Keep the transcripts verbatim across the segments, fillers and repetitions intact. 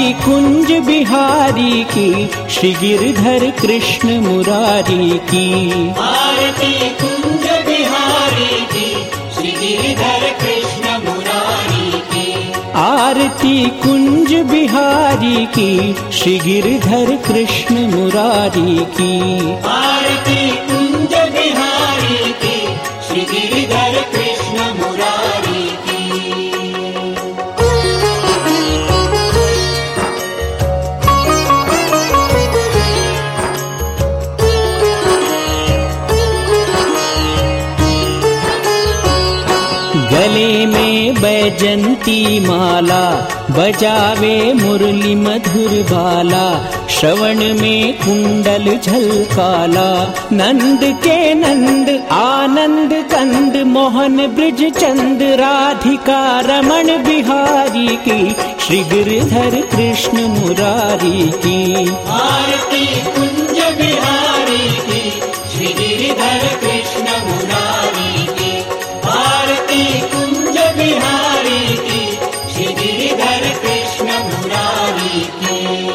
कुंज बिहारी की, श्री गिरधर कृष्ण मुरारी की। आरती कुंज बिहारी की, श्री गिरधर कृष्ण मुरारी की। आरती कुंज बिहारी की, श्री गिरधर कृष्ण मुरारी की। आरती कुंज बिहारी की, श्री गिरधर कृष्ण मुरारी की। गले में बैजंती माला, बजावे मुरली मधुर बाला। श्रवण में कुंडल झलकाला, नंद के नंद आनंद कंद। मोहन ब्रिज चंद राधिका रमण बिहारी की, श्री गिरधर कृष्ण मुरारी की। आरती कुंज बिहारी की, श्री गिरधर कृष्ण मुरारी की। आरती कुंज बिहारी की, श्री गिरधर कृष्ण मुरारी की।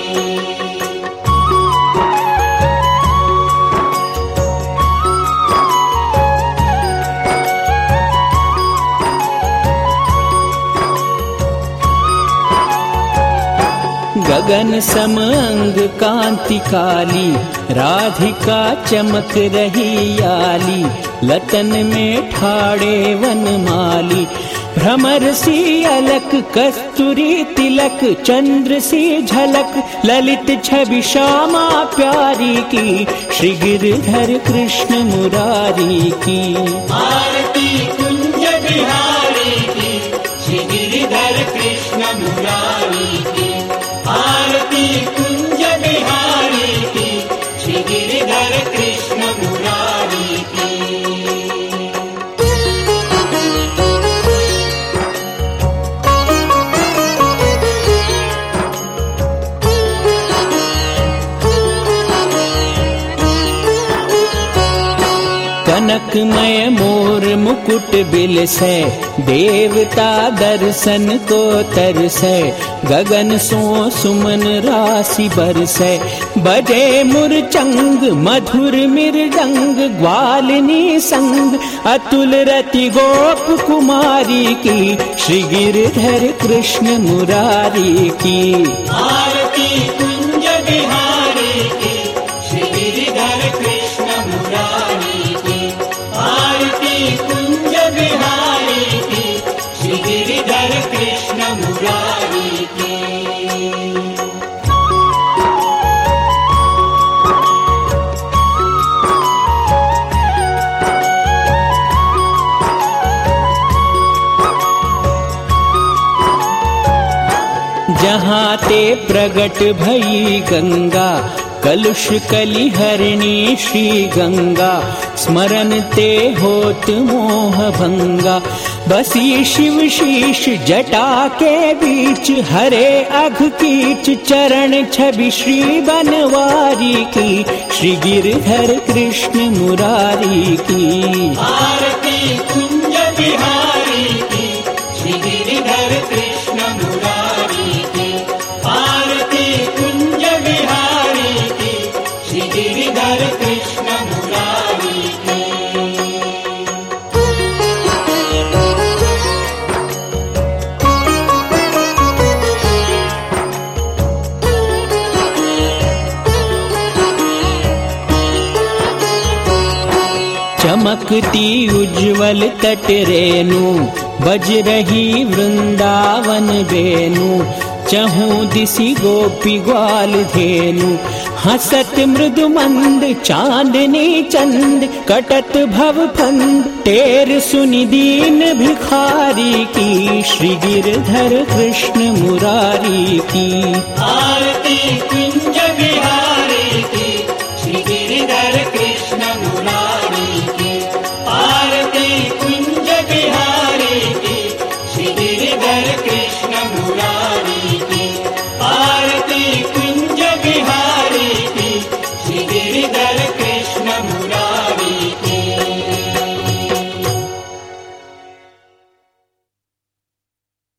गगन सम अंग कांति काली, राधिका चमक रही आली। लतन में ठाड़े वनमाली, भ्रमर सी अलक कस्तूरी तिलक। चंद्र सी झलक ललित छवि श्यामा प्यारी की, श्री गिरधर कृष्ण मुरारी की। आरती कुंज बिहारी की, श्री गिरधर कृष्ण मुरारी की। आरती कुंज बिहारी की, श्री गिरधर कृष्ण मुरारी की। कनकमय मोर मुकुट बिलसै, देवता दर्शन को तरसै। गगन सो सुमन राशि बरसै, बजे मुरचंग मधुर मृदंग। ग्वालिनी संग अतुल रति गोप कुमारी की, श्री गिरधर कृष्ण मुरारी की। आरती कुंज बिहारी की, श्री गिरधर कृष्ण मुरारी की। आरती कुंज बिहारी की, श्री गिरधर कृष्ण मुरारी की। जहाँ ते प्रगट भई गंगा, कलुष कली हरिणी श्री गंगा। स्मरण ते होत मोह भंगा, बसी शिव शीश जटा के बीच। हरे अघ कीच चरण छवि श्री बनवारी की, श्री गिरधर कृष्ण मुरारी की। आरती कुंज बिहारी की, श्री गिरधर कृष्ण मुरारी की। आरती कुंज बिहारी की, श्री गिरधर कृष्ण मुरारी की। चमकती उज्ज्वल तट रेणु, बज रही वृंदावन बेनु। चहु दिशि गोपी ग्वाल धेनु, हसत मृदु मंद चांदनी चंद। कटत भव फंद टेर सुनि दीन भिखारी की, श्री गिरधर कृष्ण मुरारी की। आरती